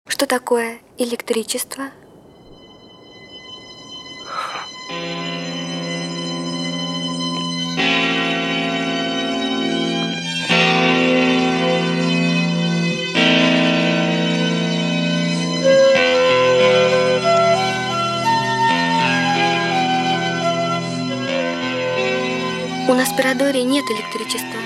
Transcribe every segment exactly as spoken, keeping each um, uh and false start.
Что такое электричество? У нас в Пирадоре нет электричества.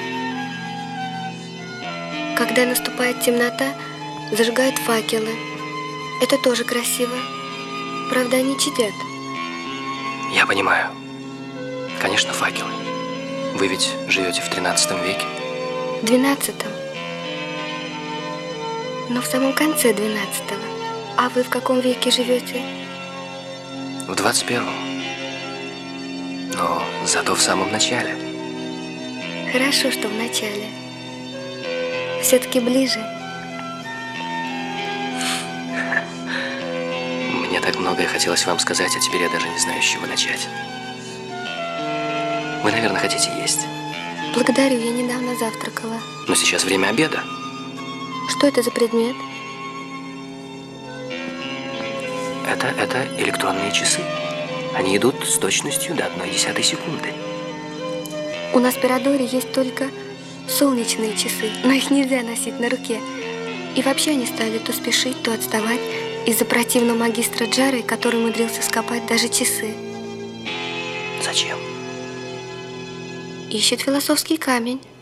Когда наступает темнота, зажигают факелы. Это тоже красиво. Правда, они чадят. Я понимаю. Конечно, факелы. Вы ведь живете в тринадцатом веке. В двенадцатом. Но в самом конце двенадцатого. А вы в каком веке живете? В двадцать первом. Но зато в самом начале. Хорошо, что в начале. Все-таки ближе. Мне так многое хотелось вам сказать, а теперь я даже не знаю, с чего начать. Вы, наверное, хотите есть. Благодарю, я недавно завтракала. Но сейчас время обеда. Что это за предмет? Это, это электронные часы. Они идут с точностью до одной десятой секунды. У нас в Пирадоре есть только солнечные часы, но их нельзя носить на руке. И вообще они стали то спешить, то отставать из-за противного магистра Джары, который умудрился скопать даже часы. Зачем? Ищет философский камень.